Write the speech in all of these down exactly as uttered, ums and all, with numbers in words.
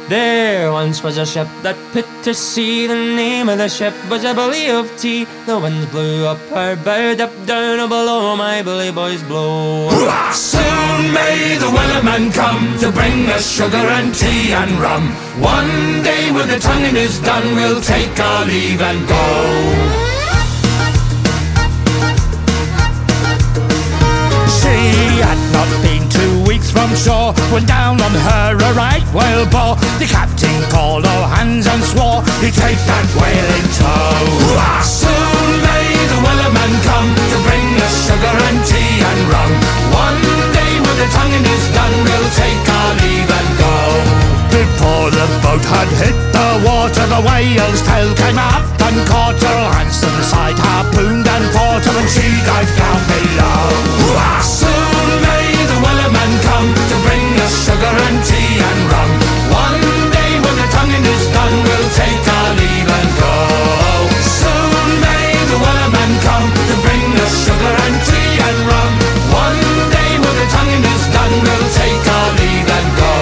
There once was a ship that put to sea. The name of the ship was a Billy of Tea. The winds blew up her bow, up down or below, my bully boys blow. Soon may the Wellerman come to bring us sugar and tea and rum. One day when the tonguing is done, we'll take our leave and go. She had not been two weeks from shore when down on her a right whale bore. The captain called all hands and swore he'd take that whale in tow. Soon may the Wellerman come to bring us sugar and tea and rum. One day when the tonguing is done, we'll take our leave and go. Before the boat had hit the water, the whale's tail came up and caught her. Hands to the side, harpooned and fought her, and she dived down below. Soon may the Wellerman come to bring us sugar and tea and rum. One day when the tonguing is done, we'll take our leave and go. Soon may the Wellerman come to bring us sugar and tea and rum. One day when the tonguing is done, we'll take our leave and go.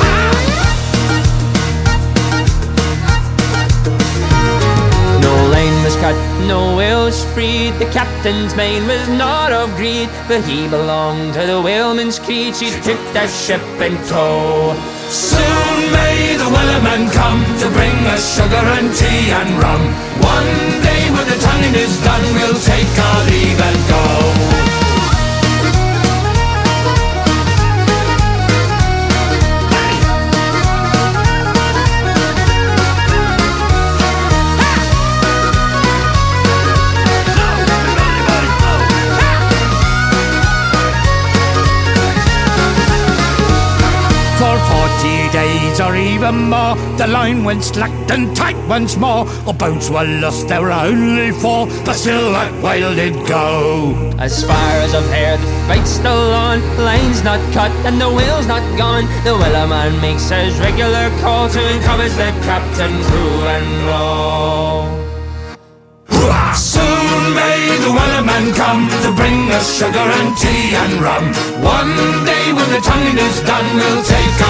Cut, no whales freed. The captain's mind was not of greed, but he belonged to the whaleman's creed. She took that ship in tow. Soon may the Wellerman come to bring us sugar and tea and rum. One day when the tonguing is done, we'll take our leave and go. For forty days or even more, the line went slack and tight once more. Our boats were lost, there were only four, but still that whale did go. As far as I've heard, the fight's still on. Line's not cut and the whale's not gone. The Wellerman makes his regular call to encourage the captain, crew and row. Soon may the Wellerman come to bring us sugar and tea and rum. One day when the tonguing is done, we'll take